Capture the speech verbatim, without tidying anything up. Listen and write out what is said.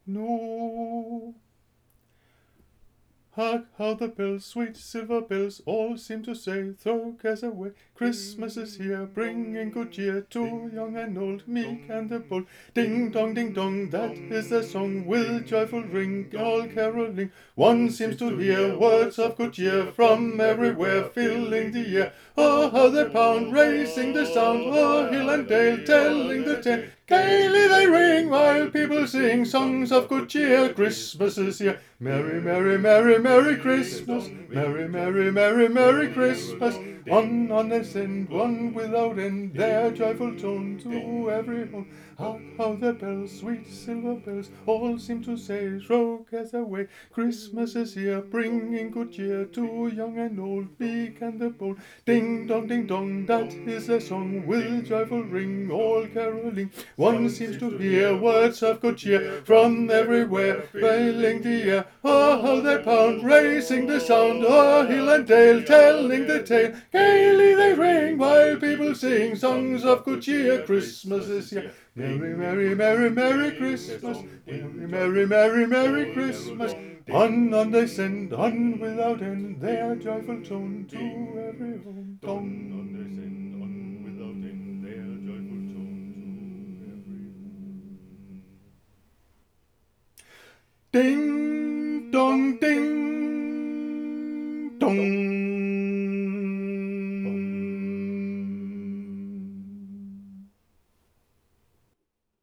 No. Hark how the bells, sweet silver bells, all seem to say, throw cares away. Christmas is here, bringing good cheer to young and old, meek and the bold. Ding dong, ding dong, that is the song with joyful ring, all caroling. One seems to hear words of good cheer from everywhere, filling the air. Oh, how they pound, raising the sound, o'er hill and dale, telling the tale. Gaily they ring while people sing songs of good cheer. Christmas is here. Merry, merry, merry, merry Christmas. Merry, merry, merry, merry Christmas. One on they send, one without end, their joyful tone to every home. Hark how the bells, sweet silver bells, all seem to say, throw cares away. Christmas is here, bringing good cheer to young and old, meek and the bold. Ding dong, ding dong, that is a song with joyful ring, all caroling. One seems to hear words of good cheer from everywhere, filling the air. Oh, how they pound, raising the sound, o'er hill and dale, telling the tale. Gaily they ring while people sing songs of good cheer. Christmas is here. Merry, merry, merry, merry Christmas. Merry, merry, merry, merry Christmas. On, on they send, on without end, their joyful tone to every home. Dong, on they send, on without end, their joyful tone to every home. Ding dong ding.